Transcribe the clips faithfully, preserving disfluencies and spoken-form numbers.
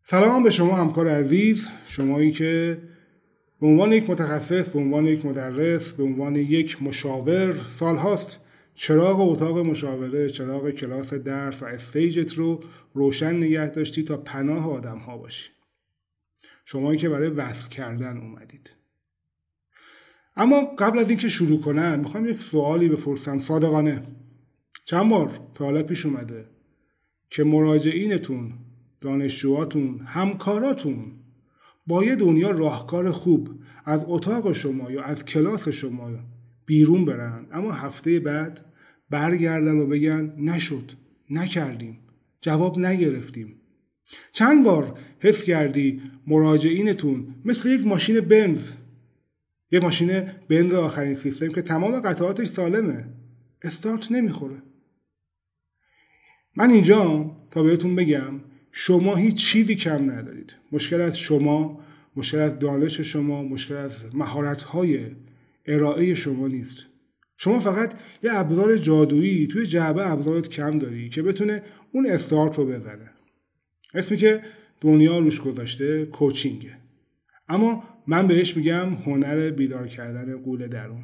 سلام به شما همکار عزیز، شمایی که به عنوان یک متخصص، به عنوان یک مدرس، به عنوان یک مشاور سالهاست چراغ اتاق مشاوره، چراغ کلاس درس و استیجت رو روشن نگه داشتی تا پناه آدم ها باشی. شمایی که برای وصل کردن اومدید. اما قبل از اینکه شروع کنم میخوام یک سوالی بپرسم صادقانه. چند بار تا حالا پیش اومده که مراجعینتون، دانشجوهاتون، همکاراتون با یه دنیا راهکار خوب از اتاق شما یا از کلاس شما بیرون برن، اما هفته بعد برگردن و بگن نشد، نکردیم، جواب نگرفتیم؟ چند بار حس کردی مراجعینتون مثل یک ماشین بنز، یک ماشین بنز آخرین سیستم که تمام قطعاتش سالمه، استارت نمیخوره؟ من اینجا تا بهتون بگم شما هیچ چیزی کم ندارید. مشکل از شما، مشکل از دانش شما، مشکل از مهارت‌های ارائه شما نیست. شما فقط یه ابزار جادویی توی جعبه ابزارت کم داری که بتونه اون استارت رو بزنه. اسمی که دنیا روش گذاشته کوچینگه، اما من بهش میگم هنر بیدار کردن غول درون.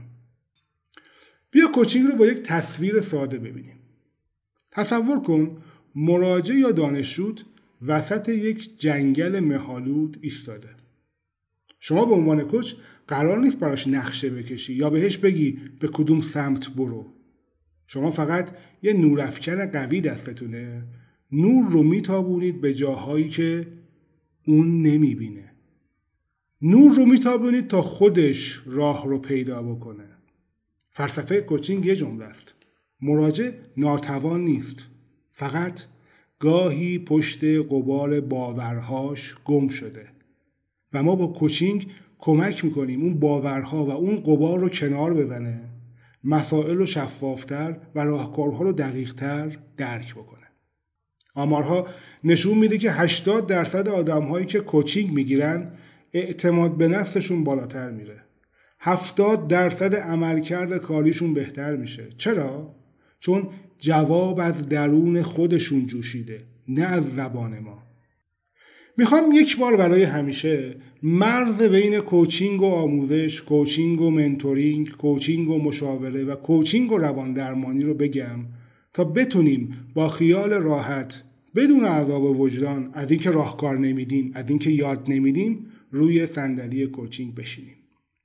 بیا کوچینگ رو با یک تصویر ساده ببینیم. تصور کن مراجع یا دانشجوت وسط یک جنگل مه‌آلود ایستاده. شما به عنوان کوچ قرار نیست براش نقشه بکشی یا بهش بگی به کدوم سمت برو. شما فقط یه نورافکن قوی دستتونه، نور رو میتابونید به جاهایی که اون نمیبینه. نور رو میتابونید تا خودش راه رو پیدا بکنه. فلسفه کوچینگ یه جمله است: مراجع ناتوان نیست، فقط گاهی پشت غبار باورهاش گم شده و ما با کوچینگ کمک میکنیم اون باورها و اون غبار رو کنار بزنه، مسائل رو شفافتر و راهکارها رو دقیقتر درک بکنه. آمارها نشون میده که هشتاد درصد آدمهایی که کوچینگ میگیرن اعتماد به نفسشون بالاتر میره. هفتاد درصد عملکرد کاریشون بهتر میشه. چرا؟ چون جواب از درون خودشون جوشیده، نه از زبان ما. میخوام یک بار برای همیشه مرز بین کوچینگ و آموزش، کوچینگ و منتورینگ، کوچینگ و مشاوره و کوچینگ و روان درمانی رو بگم تا بتونیم با خیال راحت، بدون عذاب وجدان از اینکه راهکار نمیدیم، از اینکه یاد نمیدیم، روی صندلی کوچینگ بشینیم.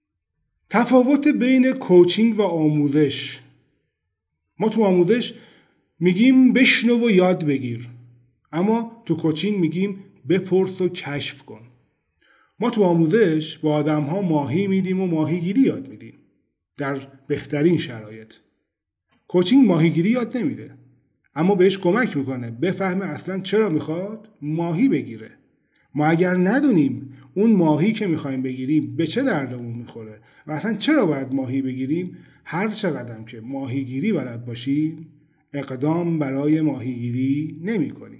تفاوت بین کوچینگ و آموزش: ما تو آموزش میگیم بشنو و یاد بگیر، اما تو کوچینگ میگیم بپرس و کشف کن. ما تو آموزش با آدم ها ماهی میدیم و ماهیگیری یاد میدیم در بهترین شرایط. کوچینگ ماهیگیری یاد نمیده، اما بهش کمک میکنه بفهمه اصلا چرا میخواد ماهی بگیره. ما اگر ندونیم اون ماهی که میخوایم بگیریم به چه دردمون میخوره و اصلا چرا باید ماهی بگیریم، هر چقدرم که ماهیگیری بلد باشیم اقدام برای ماهیگیری نمی کنیم.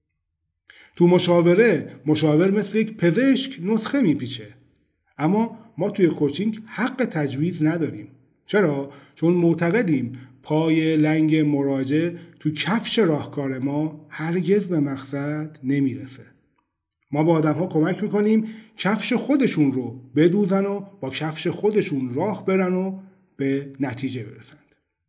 تو مشاوره، مشاور مثل یک پزشک نسخه میپیچه، اما ما توی کوچینگ حق تجویز نداریم. چرا؟ چون معتقدیم پای لنگ مراجع تو کفش راهکار ما هرگز به مقصد نمیرسه. ما با آدم ها کمک میکنیم کفش خودشون رو بدوزن و با کفش خودشون راه برن و به نتیجه برسند.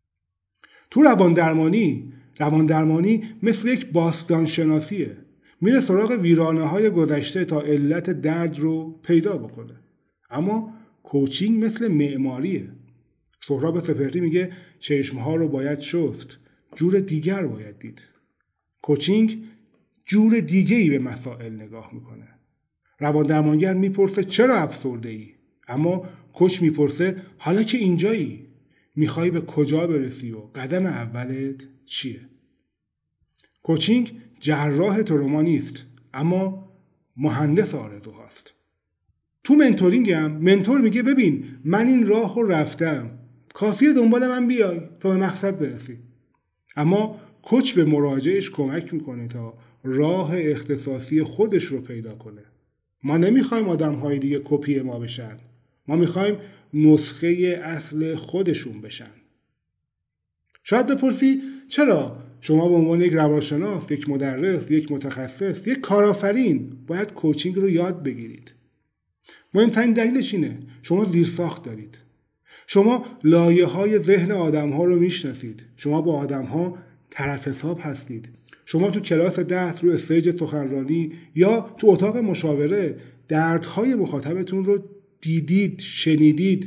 تو روان درمانی، روان درمانی مثل یک باستان شناسیه. میره سراغ ویرانه های گذشته تا علت درد رو پیدا بکنه. اما کوچینگ مثل معماریه. سهراب سپهری میگه چشمها رو باید شست، جور دیگر باید دید. کوچینگ جور دیگه‌ای به مسائل نگاه میکنه. روان درمانگر میپرسه چرا افسرده ای؟ اما کوچ میپرسه حالا که اینجایی میخوای به کجا برسی و قدم اولت چیه؟ کوچینگ جراح تروما نیست، اما مهندس آرزوهاست. تو منتورینگ هم منتور میگه ببین من این راه رو رفتم، کافیه دنبال من بیای تا به مقصد برسی. اما کوچ به مراجعش کمک میکنه تا راه اختصاصی خودش رو پیدا کنه. ما نمیخوایم آدم‌های دیگه کپی ما بشن، ما میخوایم نسخه اصل خودشون بشن. شاید بپرسی چرا شما به عنوان یک روانشناس، یک مدرس، یک متخصص، یک کارآفرین باید کوچینگ رو یاد بگیرید. مهمترین دلیلش اینه شما زیرساخت دارید. شما لایه‌های ذهن آدم‌ها رو میشناسید. شما با آدم‌ها طرف حساب هستید. شما تو کلاس درس، رو استیج سخنرانی یا تو اتاق مشاوره دردهای مخاطبتون رو دیدید، شنیدید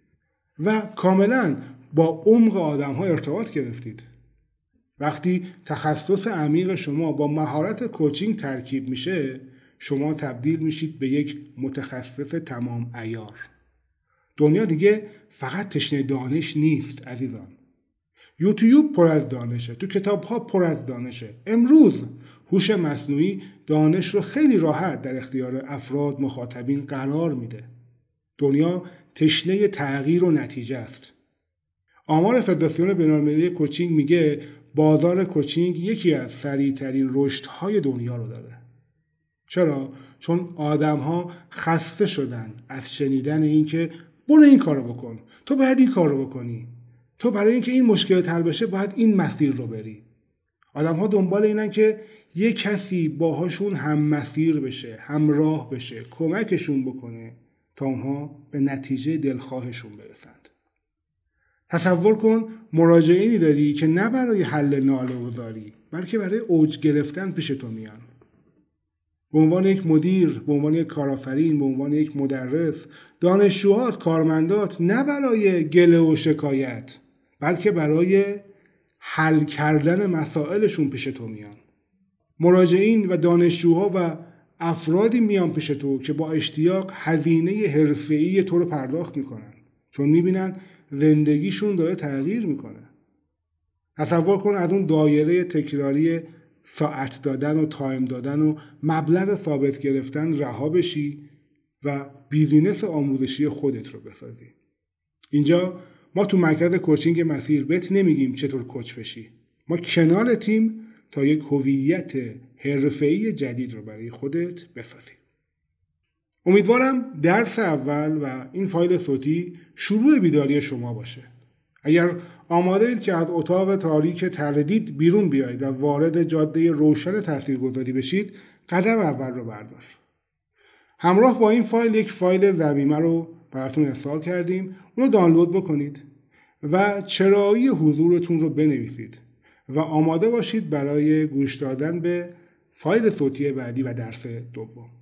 و کاملا با عمق آدم‌ها ارتباط گرفتید. وقتی تخصص عمیق شما با مهارت کوچینگ ترکیب میشه، شما تبدیل میشید به یک متخصص تمام عیار. دنیا دیگه فقط تشنه دانش نیست عزیزان. یوتیوب پر از دانشه، تو کتاب‌ها پر از دانشه. امروز هوش مصنوعی دانش رو خیلی راحت در اختیار افراد مخاطبین قرار میده. دنیا تشنه تغییر و نتیجه است. آمار فدراسیون بین‌المللی کوچینگ میگه بازار کوچینگ یکی از سریع‌ترین رشدهای دنیا رو داره. چرا؟ چون آدم‌ها خسته شدن از شنیدن این که برو این کارو بکن، تو باید این کارو بکنی، تو برای اینکه این مشکل حل بشه باید این مسیر رو بری. آدم‌ها دنبال اینن که یه کسی باهاشون هم مسیر بشه، همراه بشه، کمکشون بکنه تا اونها به نتیجه دلخواهشون برسند. تصور کن مراجعینی داری که نه برای حل ناله و زاری بلکه برای اوج گرفتن پیش تو میان. به عنوان یک مدیر، به عنوان یک کارآفرین، به عنوان یک مدرس، دانشجوهات، کارمندات نه برای گله و شکایت بلکه برای حل کردن مسائلشون پیش تو میان. مراجعین و دانشجوها و افرادی میان پیش تو که با اشتیاق هزینه حرفه‌ای تو رو پرداخت میکنن چون میبینن زندگیشون داره تغییر میکنه. تصور کن از اون دایره تکراری ساعت دادن و تایم دادن و مبلغ ثابت گرفتن رها بشی و بیزینس آموزشی خودت رو بسازی. اینجا ما تو مرکز کوچینگ مسیر بهت نمیگیم چطور کوچ بشی. ما کنار تیم تا یک هویت حرفه‌ای جدید رو برای خودت بسازی. امیدوارم درس اول و این فایل صوتی شروع بیداری شما باشه. اگر آماده اید که از اتاق تاریک تردید بیرون بیایید و وارد جاده روشن تاثیرگذاری بشید، قدم اول رو بردار. همراه با این فایل یک فایل ضمیمه رو براتون ارسال کردیم. اون رو دانلود بکنید و چرایی حضورتون رو بنویسید و آماده باشید برای گوش دادن به فایل صوتی بعدی و درس دوم.